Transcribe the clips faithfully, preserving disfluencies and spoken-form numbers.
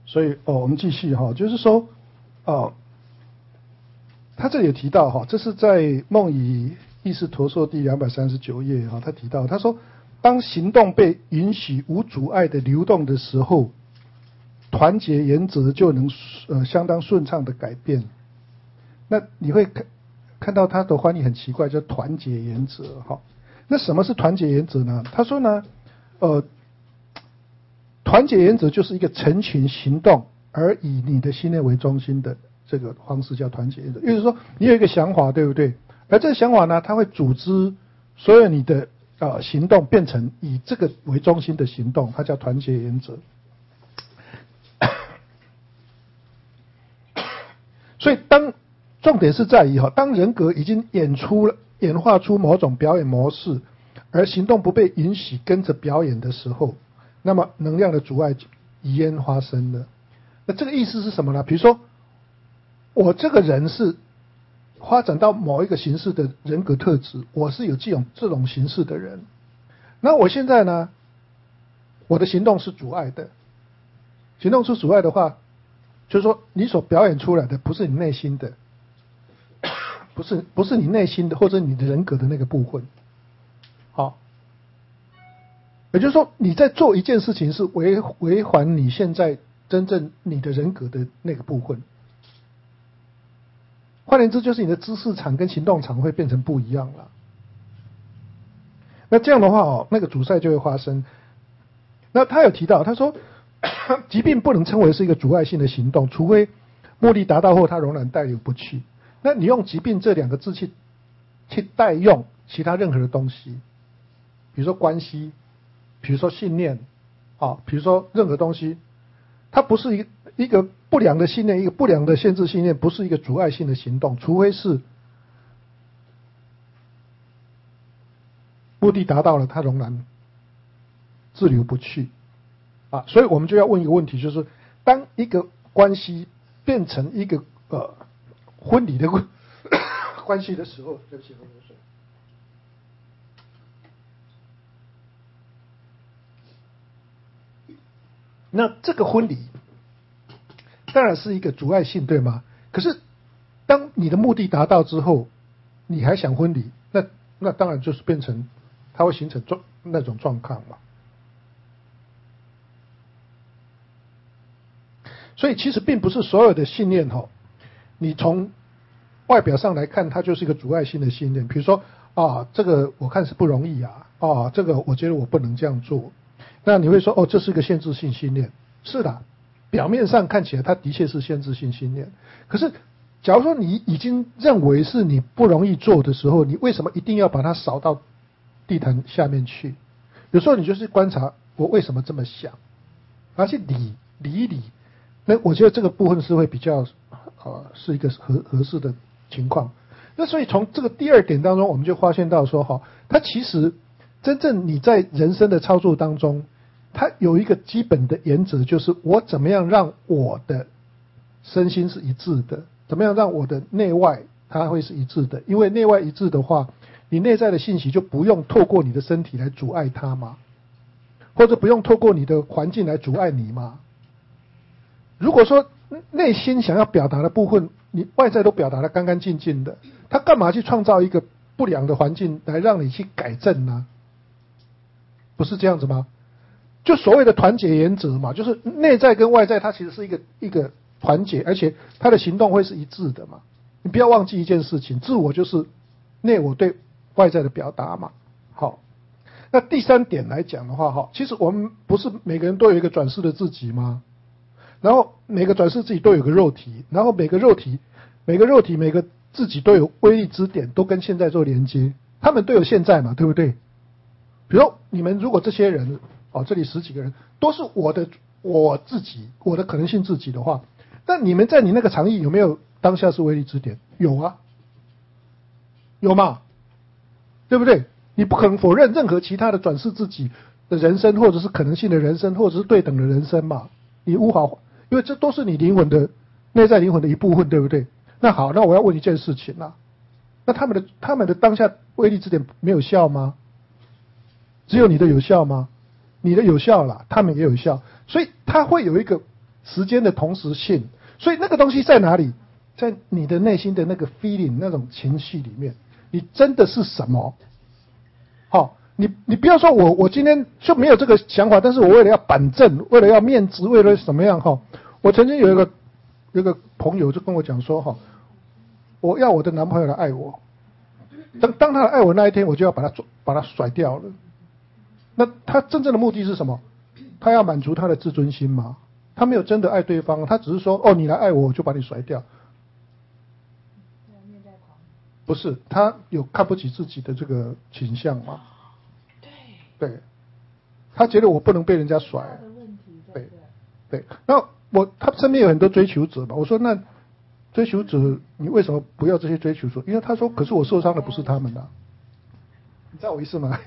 所以哦，我们继续哈，就是说，哦，他这里有提到哈，这是在《梦以意识陀说》第两百三十九页哈，他提到他说，当行动被允许无阻碍的流动的时候，团结原则就能呃相当顺畅的改变。那你会看看到他的翻译很奇怪，叫团结原则哈。那什么是团结原则呢？他说呢，呃。团结原则就是一个成群行动，而以你的信念为中心的这个方式叫团结原则。也就是说，你有一个想法，对不对？而这个想法呢，它会组织所有你的呃行动变成以这个为中心的行动，它叫团结原则。所以当重点是在于哈，当人格已经演出了演化出某种表演模式，而行动不被允许跟着表演的时候，那么能量的阻碍已然发生了。那这个意思是什么呢？比如说，我这个人是发展到某一个形式的人格特质，我是有这种这种形式的人。那我现在呢，我的行动是阻碍的。行动是阻碍的话，就是说你所表演出来的不是你内心的，不是不是你内心的或者你的人格的那个部分。好。也就是说，你在做一件事情是违违反你现在真正你的人格的那个部分。换言之，就是你的知识场跟行动场会变成不一样了。那这样的话哦，那个阻塞就会发生。那他有提到，他说，疾病不能称为是一个阻碍性的行动，除非目的达到后，它仍然带有不去。那你用疾病这两个字去去代用其他任何的东西，比如说关系。比如说信念，啊，比如说任何东西，它不是一个一个不良的信念，一个不良的限制信念，不是一个阻碍性的行动，除非是目的达到了，它仍然滞留不去，啊，所以我们就要问一个问题，就是当一个关系变成一个呃婚礼的关系的时候，对不起，喝口水。那这个婚礼当然是一个阻碍性，对吗？可是当你的目的达到之后，你还想婚礼，那那当然就是变成它会形成状那种状况嘛。所以其实并不是所有的信念哈，你从外表上来看，它就是一个阻碍性的信念。比如说啊，这个我看是不容易啊，啊，这个我觉得我不能这样做。那你会说，哦，这是一个限制性信念。是的，表面上看起来它的确是限制性信念。可是，假如说你已经认为是你不容易做的时候，你为什么一定要把它扫到地毯下面去？有时候你就是观察我为什么这么想，而且理理一理。那我觉得这个部分是会比较呃是一个合合适的情况。那所以从这个第二点当中，我们就发现到说，哈，它其实真正你在人生的操作当中，它有一个基本的原则，就是我怎么样让我的身心是一致的，怎么样让我的内外它会是一致的。因为内外一致的话，你内在的信息就不用透过你的身体来阻碍它嘛，或者不用透过你的环境来阻碍你嘛。如果说内心想要表达的部分，你外在都表达得干干净净的，他干嘛去创造一个不良的环境来让你去改正呢？不是这样子吗？就所谓的团结原则嘛，就是内在跟外在它其实是一个一个团结，而且它的行动会是一致的嘛。你不要忘记一件事情，自我就是内我对外在的表达嘛。好，那第三点来讲的话，哈，其实我们不是每个人都有一个转世的自己吗？然后每个转世自己都有个肉体，然后每个肉体、每个肉体、每个自己都有威力之点，都跟现在做连接，他们都有现在嘛，对不对？比如你们如果这些人，哦，这里十几个人都是我的我自己，我的可能性自己的话，那你们在你那个场域有没有当下是威力之点？有啊，有嘛，对不对？你不可能否认任何其他的转世自己的人生，或者是可能性的人生，或者是对等的人生嘛，你无法。因为这都是你灵魂的内在灵魂的一部分，对不对？那好，那我要问一件事情啦，那他们的他们的当下威力之点没有效吗？只有你的有效吗？你的有效啦，他们也有效，所以他会有一个时间的同时性。所以那个东西在哪里？在你的内心的那个 feeling 那种情绪里面，你真的是什么？好、哦，你你不要说我我今天就没有这个想法，但是我为了要板正，为了要面子，为了什么样哈、哦？我曾经有一个有一个朋友就跟我讲说哈、哦，我要我的男朋友来爱我，当当他来爱我那一天，我就要把他把他甩掉了。那他真正的目的是什么？他要满足他的自尊心吗？他没有真的爱对方，他只是说哦，你来爱我，我就把你甩掉。不是，他有看不起自己的这个倾向吗？对，对，他觉得我不能被人家甩。对，对。那我他身边有很多追求者嘛，我说那追求者，你为什么不要这些追求者？因为他说，可是我受伤的不是他们啊，你知道我意思吗？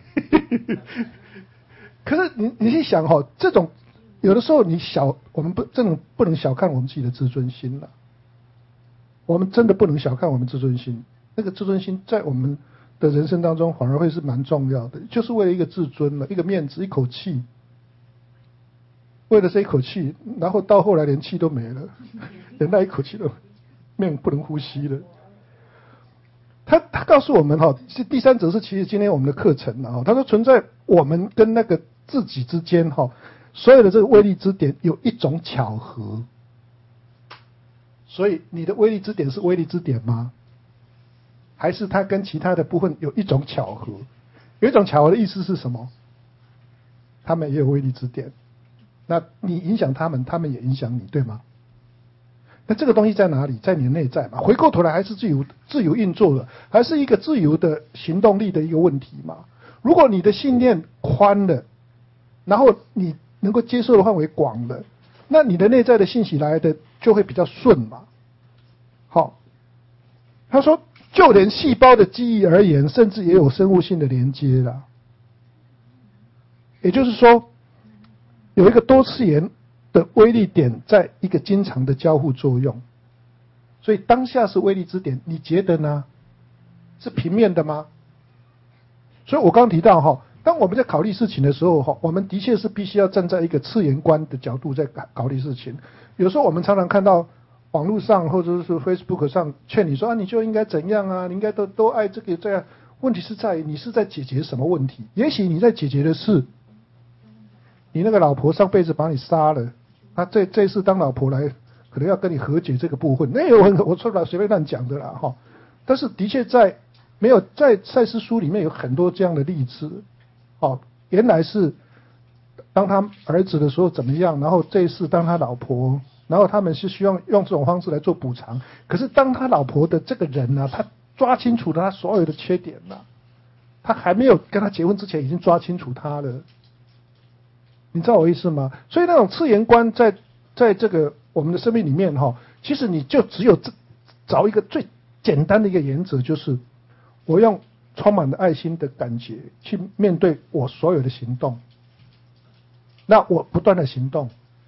可是你你去想哈、哦，这种有的时候你小，我们不这种不能小看我们自己的自尊心了。我们真的不能小看我们自尊心。那个自尊心在我们的人生当中反而会是蛮重要的，就是为了一个自尊了，一个面子，一口气，为了这一口气，然后到后来连气都没了，连那一口气都命不能呼吸了。他他告诉我们哈，第三者是其实今天我们的课程啊，他说存在我们跟那个自己之间哈，所有的这个威力之点有一种巧合。所以你的威力之点是威力之点吗？还是它跟其他的部分有一种巧合？有一种巧合的意思是什么？他们也有威力之点，那你影响他们，他们也影响你，对吗？那这个东西在哪里？在你的内在嘛。回过头来还是自由自由运作的，还是一个自由的行动力的一个问题嘛。如果你的信念宽了，然后你能够接受的范围广了，那你的内在的信息来的就会比较顺嘛。好，他说就连细胞的记忆而言，甚至也有生物性的连接啦。也就是说，有一个多次元的威力点在一个经常的交互作用。所以当下是威力之点，你觉得呢？是平面的吗？所以我刚刚提到哈，当我们在考虑事情的时候哈，我们的确是必须要站在一个次元观的角度在考虑事情。有时候我们常常看到网络上或者是 Facebook 上劝你说啊，你就应该怎样啊，你应该都都爱这个这样。问题是在于你是在解决什么问题？也许你在解决的是你那个老婆上辈子把你杀了，他这这次当老婆来，可能要跟你和解这个部分。那我我说了随便乱讲的啦哈，但是的确在没有在赛斯书里面有很多这样的例子，哦，原来是当他儿子的时候怎么样，然后这一次当他老婆，然后他们是希望用这种方式来做补偿。可是当他老婆的这个人呢、啊，他抓清楚了他所有的缺点了、啊，他还没有跟他结婚之前已经抓清楚他了。你知道我意思吗？所以那种次元观在在这个我们的生命里面哈，其实你就只有找一个最简单的一个原则，就是我用充满了爱心的感觉去面对我所有的行动。那我不断的行动，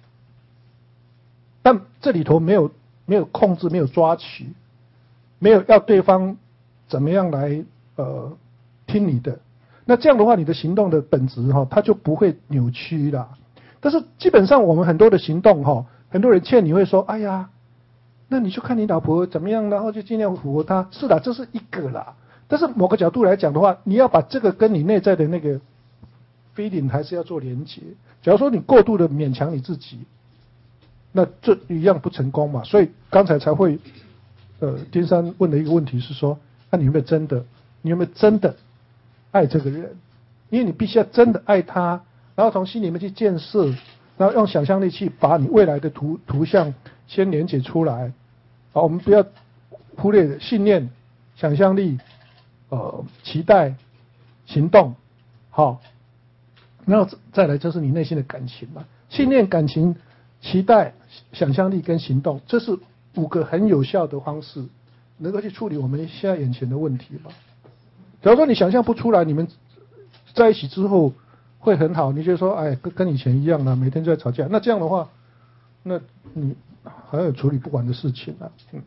但这里头没有没有控制，没有抓取，没有要对方怎么样来呃听你的。那这样的话，你的行动的本质哈，它就不会扭曲啦。但是基本上我们很多的行动哈，很多人劝你会说，哎呀，那你就看你老婆怎么样，然后就尽量符合她。是的，这是一个啦。但是某个角度来讲的话，你要把这个跟你内在的那个 feeling 还是要做连结。假如说你过度的勉强你自己，那这一样不成功嘛。所以刚才才会，呃，丁山问的一个问题是说，那、啊、你有没有真的，你有没有真的爱这个人？因为你必须要真的爱他，然后从心里面去建设，然后用想象力去把你未来的图图像先连结出来。好，我们不要忽略信念、想象力、呃期待、行动。好，然后再来就是你内心的感情嘛，信念、感情、期待、想象力跟行动，这是五个很有效的方式，能够去处理我们现在眼前的问题嘛。假如说你想象不出来，你们在一起之后会很好，你就说，哎，跟跟以前一样了，每天就在吵架。那这样的话，那你还有处理不完的事情啊。嗯，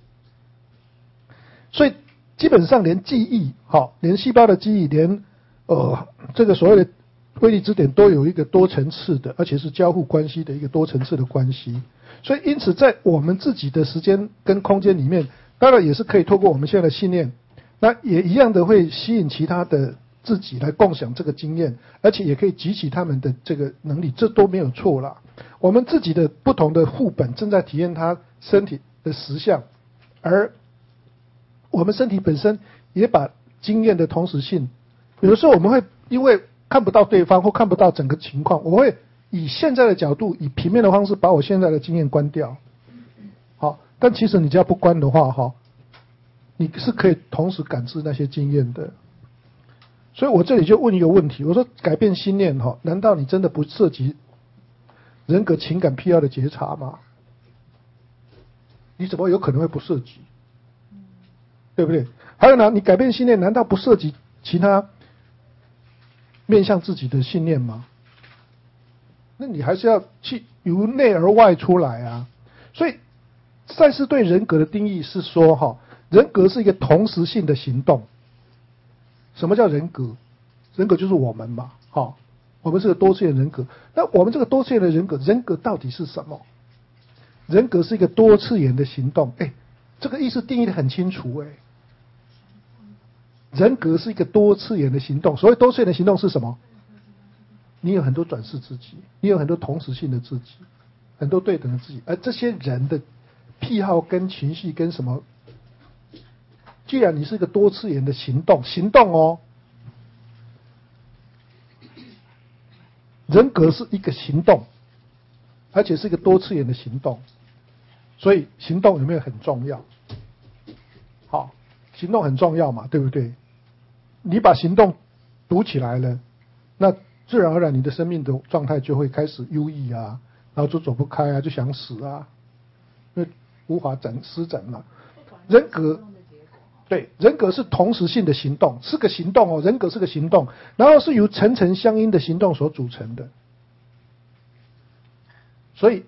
所以基本上连记忆，好，连细胞的记忆，连呃这个所谓的威力之点都有一个多层次的，而且是交互关系的一个多层次的关系。所以因此在我们自己的时间跟空间里面，当然也是可以透过我们现在的信念，那也一样的会吸引其他的自己来共享这个经验，而且也可以激起他们的这个能力，这都没有错啦。我们自己的不同的副本正在体验他身体的实相，而我们身体本身也把经验的同时性，有的时候我们会因为看不到对方或看不到整个情况，我会以现在的角度，以平面的方式把我现在的经验关掉。好，但其实你只要不关的话，哈，你是可以同时感知那些经验的。所以我这里就问一个问题，我说改变心念，哈，难道你真的不涉及人格情感必要的觉察吗？你怎么有可能会不涉及？对不对？还有呢，你改变信念，难道不涉及其他面向自己的信念吗？那你还是要去由内而外出来啊。所以赛斯对人格的定义是说，哈，人格是一个同时性的行动。什么叫人格？人格就是我们嘛，哈，我们是个多次元人格。那我们这个多次元的人格，人格到底是什么？人格是一个多次元的行动，哎，这个意思定义的很清楚，哎。人格是一个多次元的行动，所谓多次元的行动是什么？你有很多转世自己，你有很多同时性的自己，很多对等的自己，而这些人的癖好跟情绪跟什么？既然你是一个多次元的行动，行动哦，人格是一个行动，而且是一个多次元的行动，所以行动有没有很重要？好，行动很重要嘛，对不对？你把行动读起来了，那自然而然你的生命的状态就会开始忧郁啊，然后就走不开啊，就想死啊，因为无法展施展嘛。人格，对，人格是同时性的行动，是个行动哦，人格是个行动，然后是由层层相应的行动所组成的。所以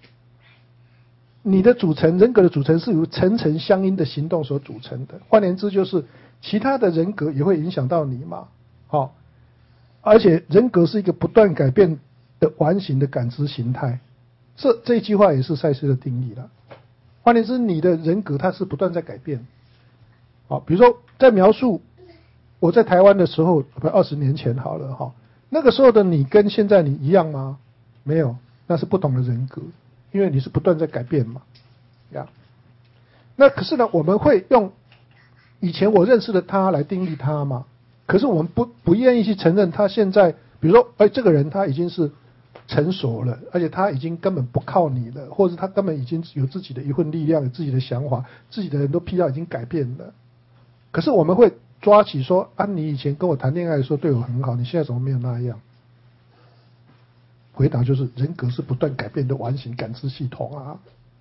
你的组成，人格的组成是由层层相应的行动所组成的。换言之，就是其他的人格也会影响到你嘛，好、哦，而且人格是一个不断改变的完形的感知形态。这这一句话也是赛斯的定义了。换言之，你的人格它是不断在改变。好，比如说在描述我在台湾的时候，不二十年前好了哈，那个时候的你跟现在你一样吗？没有，那是不同的人格。因为你是不断在改变嘛，呀，那可是呢，我们会用以前我认识的他来定义他嘛，可是我们不不愿意去承认他现在，比如说，哎，这个人他已经是成熟了，而且他已经根本不靠你了，或者他根本已经有自己的一份力量，有自己的想法，自己的很多癖好已经改变了。可是我们会抓起说，啊，你以前跟我谈恋爱的时候对我很好，你现在怎么没有那样？回答就是人格是不断改变的完形感知系统啊，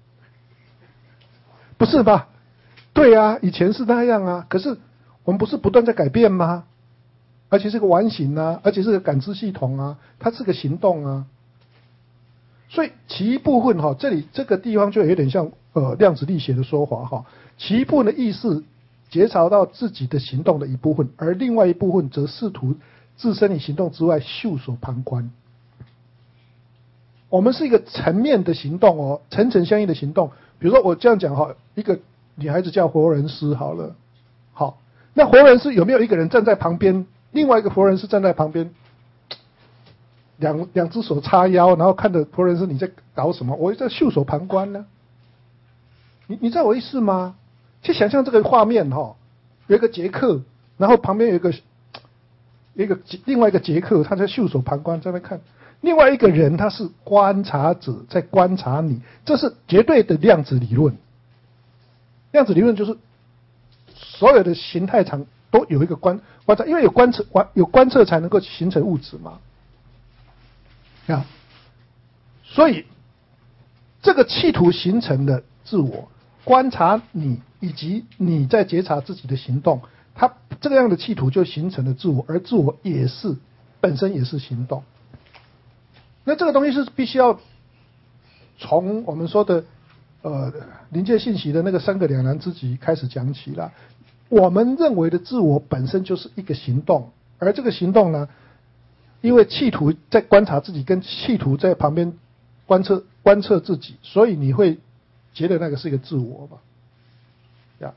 不是吧？对啊，以前是那样啊，可是我们不是不断在改变吗？而且是个完形啊，而且是个感知系统啊，它是个行动啊。所以其一部分哈，这里这个地方就有点像呃量子力学的说法哈，其一部分的意识觉察到自己的行动的一部分，而另外一部分则试图置身于行动之外，袖手旁观。我们是一个层面的行动哦，层层相应的行动。比如说我这样讲哈，一个女孩子叫佛人师好了，好，那佛人师有没有一个人站在旁边，另外一个佛人师站在旁边，两两只手叉腰，然后看着佛人师你在搞什么？我在袖手旁观呢。你你知道我意思吗？去想象这个画面哈，有一个杰克，然后旁边有一个有一个另外一个杰克，他在袖手旁观在那看。另外一个人他是观察者，在观察你，这是绝对的量子理论。量子理论就是所有的形态场都有一个观观察，因为有观测有观测才能够形成物质嘛。啊，所以这个企图形成的自我观察你，以及你在觉察自己的行动，它这个样的企图就形成了自我，而自我也是本身也是行动。那这个东西是必须要从我们说的呃临界信息的那个三个两难之极开始讲起了。我们认为的自我本身就是一个行动，而这个行动呢， 因为企图在观察自己，跟企图在旁边观测观测自己，所以你会觉得那个是一个自我吧？呀，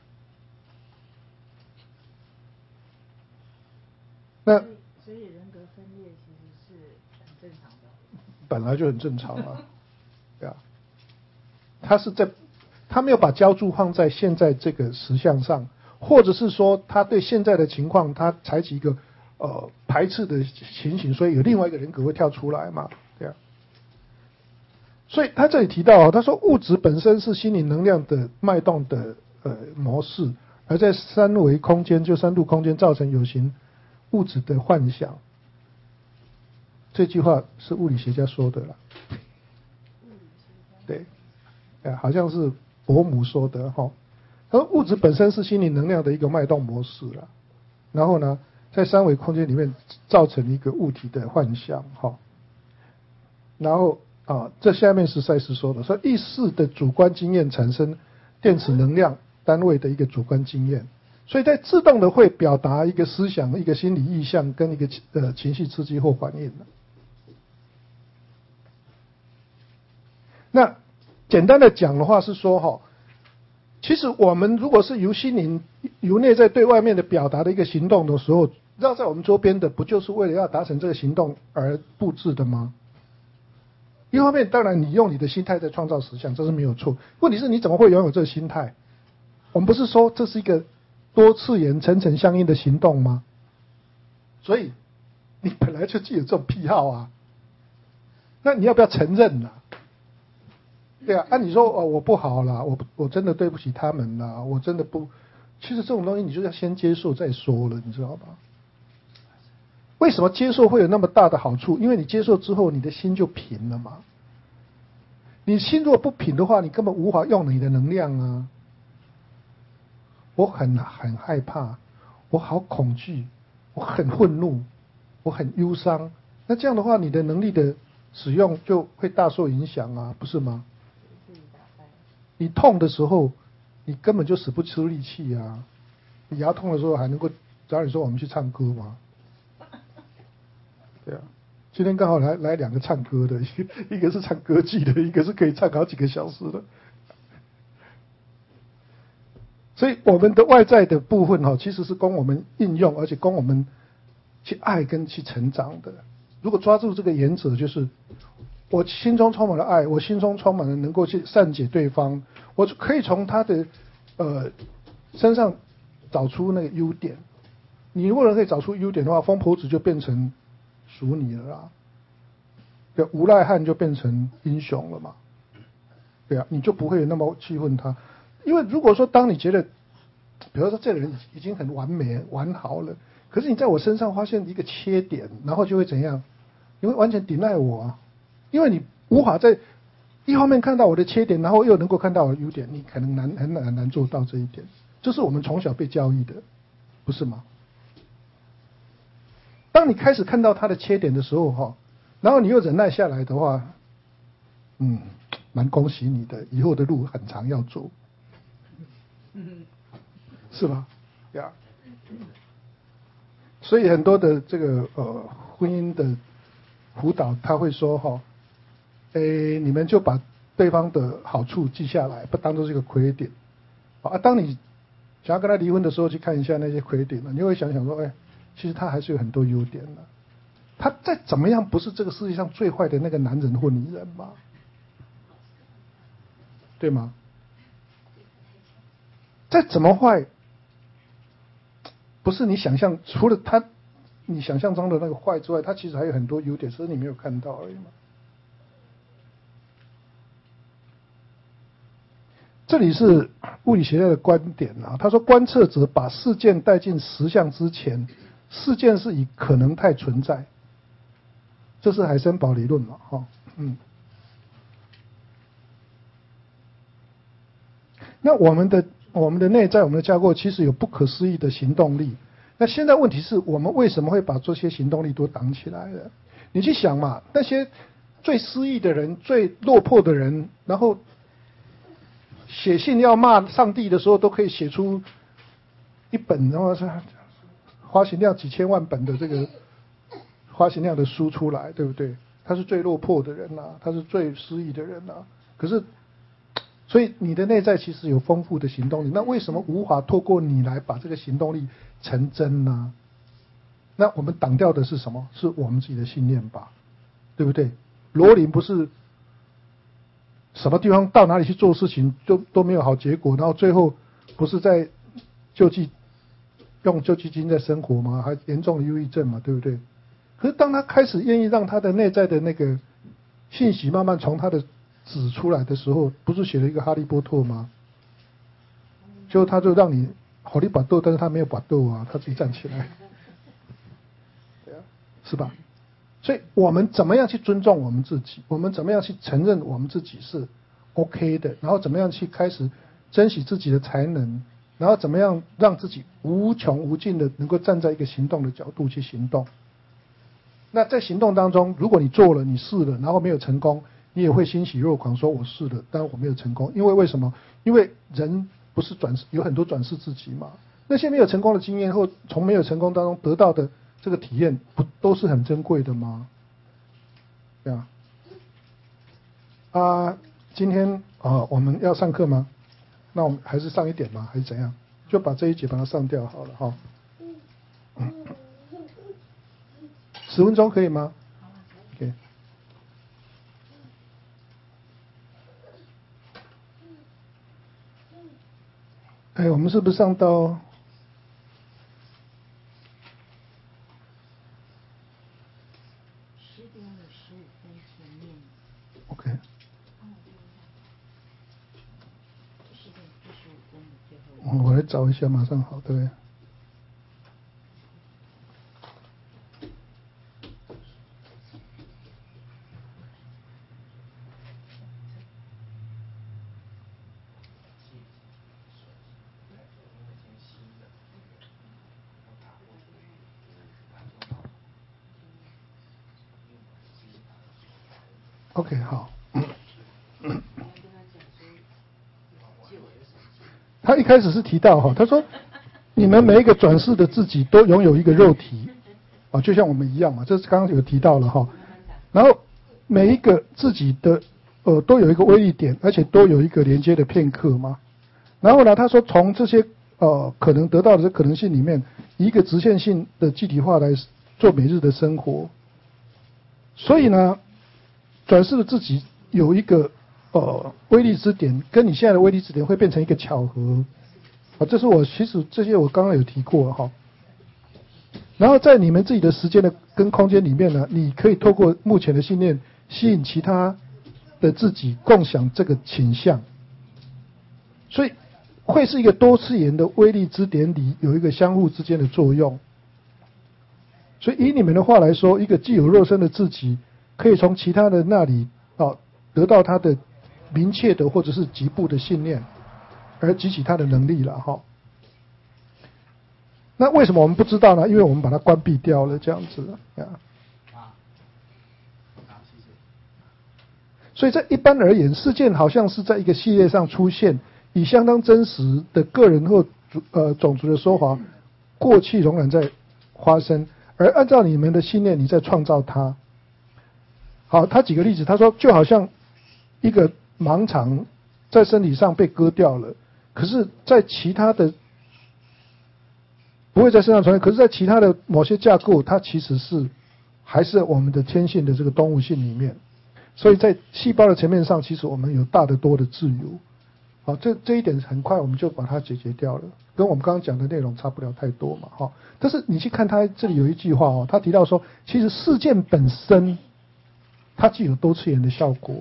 那所以人格分裂其实是很正常的， 本来就很正常啊，对啊，他是在他没有把焦注放在现在这个实相上，或者是说他对现在的情况他采取一个呃排斥的情形，所以有另外一个人格会跳出来嘛，对啊。所以他这里提到，他说物质本身是心理能量的脉动的呃模式，而在三维空间就三度空间造成有形物质的幻想。这句话是物理学家说的啦，对，哎，好像是伯母说的哈。他说物质本身是心理能量的一个脉动模式啦，然后呢，在三维空间里面造成一个物体的幻象哈，然后。啊，这下面是赛斯说的，说意识的主观经验产生电子能量单位的一个主观经验，所以在自动的会表达一个思想、一个心理意向跟一个呃情绪刺激或反应的。那简单的讲的话是说哈，其实我们如果是由心灵、由内在对外面的表达的一个行动的时候，绕在我们周边的不就是为了要达成这个行动而布置的吗？一方面，当然你用你的心态在创造实相，这是没有错。问题是你怎么会拥有这个心态？我们不是说这是一个多次元、层层相应的行动吗？所以你本来就具有这种癖好啊，那你要不要承认呢、啊？对啊，按、啊、你说哦，我不好啦，我我真的对不起他们啦，我真的不。其实这种东西你就要先接受再说了，你知道吧？为什么接受会有那么大的好处？因为你接受之后，你的心就平了嘛。你心如果不平的话，你根本无法用你的能量啊。我很很害怕，我好恐惧，我很愤怒，我很忧伤。那这样的话，你的能力的使用就会大受影响啊，不是吗？你痛的时候，你根本就使不出力气啊。你牙痛的时候还能够找你说我们去唱歌吗？对啊，今天刚好来来两个唱歌的，一个是唱歌剧的，一个是可以唱好几个小时的。所以我们的外在的部分哈，其实是供我们应用，而且供我们去爱跟去成长的。如果抓住这个原则，就是我心中充满了爱，我心中充满了能够去善解对方，我可以从他的呃身上找出那个优点。你如果可以找出优点的话，疯婆子就变成属你了啦，对，无赖汉就变成英雄了嘛，对啊，你就不会那么气愤他，因为如果说当你觉得，比如说这个人已经很完美完好了，可是你在我身上发现一个缺点，然后就会怎样？你会完全抵赖我啊，因为你无法在一方面看到我的缺点，然后又能够看到我的优点，你可能难很难很难做到这一点，这是我们从小被教育的，不是吗？当你开始看到他的缺点的时候，哈，然后你又忍耐下来的话，嗯，蛮恭喜你的，以后的路很长要走，是吧？呀，所以很多的这个呃婚姻的辅导，他会说哈，诶，你们就把对方的好处记下来，不当做是一个缺点，啊，当你想要跟他离婚的时候，去看一下那些缺点了，你会想想说，哎。其实他还是有很多优点的，他再怎么样不是这个世界上最坏的那个男人或女人嘛，对吗？再怎么坏，不是你想象，除了他你想象中的那个坏之外，他其实还有很多优点，只是你没有看到而已嘛。这里是物理学家的观点啊，他说观测者把事件带进实相之前。事件是以可能态存在，这是海森堡理论嘛？哈，嗯。那我们的我们的内在，我们的架构其实有不可思议的行动力。那现在问题是我们为什么会把这些行动力都挡起来了？你去想嘛，那些最失意的人、最落魄的人，然后写信要骂上帝的时候，都可以写出一本，然后是。发行量几千万本的这个花型那样的书出来，对不对？他是最落魄的人呐、啊，他是最失意的人呐、啊。可是，所以你的内在其实有丰富的行动力，那为什么无法透过你来把这个行动力成真呢？那我们挡掉的是什么？是我们自己的信念吧，对不对？罗琳不是什么地方到哪里去做事情都都没有好结果，然后最后不是在救济用救济金在生活吗？还严重的忧郁症嘛，对不对？可是当他开始愿意让他的内在的那个信息慢慢从他的纸出来的时候，不是写了一个哈利波特吗？就他就让你好利把斗，但是他没有把斗啊，他自己站起来，对啊，是吧？所以我们怎么样去尊重我们自己？我们怎么样去承认我们自己是 OK 的？然后怎么样去开始珍惜自己的才能？然后怎么样让自己无穷无尽的能够站在一个行动的角度去行动？那在行动当中，如果你做了，你试了，然后没有成功，你也会欣喜若狂，说我试了，但我没有成功。因为为什么？因为人不是转有很多转世自己嘛？那些没有成功的经验或从没有成功当中得到的这个体验，不都是很珍贵的吗？对啊。啊，今天啊我们要上课吗？那我们还是上一点吗？还是怎样？就把这一节把它上掉好了哈。嗯，十分钟可以吗 ？OK。哎，我们是不是上到？ 十点五十五分前面。 OK。 十点四十五分的最后。 我来找一下，马上好，对不对？OK， 好。他一开始是提到哈，他说你们每一个转世的自己都拥有一个肉体啊，就像我们一样嘛，这是刚刚有提到了哈。然后每一个自己的呃都有一个威力点，而且都有一个连接的片刻嘛。然后呢，他说从这些呃可能得到的这可能性里面，一个直线性的具体化来做每日的生活。所以呢，转世的自己有一个呃威力之点，跟你现在的威力之点会变成一个巧合啊。这是我其实这些我刚刚有提过哈。然后在你们自己的时间的跟空间里面呢，你可以透过目前的信念吸引其他的自己共享这个倾向，所以会是一个多次元的威力之点里有一个相互之间的作用。所以以你们的话来说，一个既有肉身的自己可以从其他的那里啊得到他的明确的或者是局部的信念，而激起他的能力了哈。那为什么我们不知道呢？因为我们把它关闭掉了，这样子啊。所以在一般而言，事件好像是在一个系列上出现，以相当真实的个人或呃种族的说法，过去仍然在发生，而按照你们的信念，你在创造它。好，他举个例子，他说就好像一个盲肠在身体上被割掉了，可是在其他的不会在身上传染，可是在其他的某些架构，它其实是还是我们的天性的这个动物性里面。所以在细胞的层面上，其实我们有大得多的自由。好，这这一点很快我们就把它解决掉了，跟我们刚刚讲的内容差不了太多嘛。哈，但是你去看他这里有一句话哦，他提到说，其实事件本身它具有多次元的效果。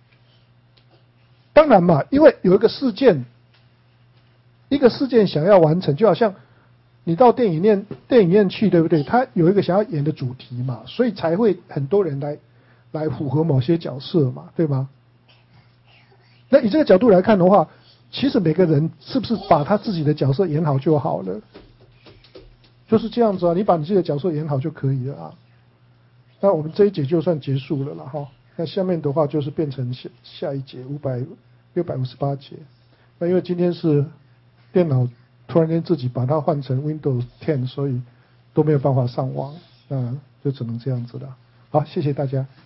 当然嘛，因为有一个事件，一个事件想要完成，就好像你到电影院电影院去，对不对？他有一个想要演的主题嘛，所以才会很多人来来符合某些角色嘛，对吗？那以这个角度来看的话，其实每个人是不是把他自己的角色演好就好了？就是这样子啊，你把你自己的角色演好就可以了啊。那我们这一节就算结束了啦哈。那下面的话就是变成下下一节五百六百五十八节。那因为今天是电脑突然间自己把它换成 Windows 十，所以都没有办法上网。那就只能这样子了。好，谢谢大家。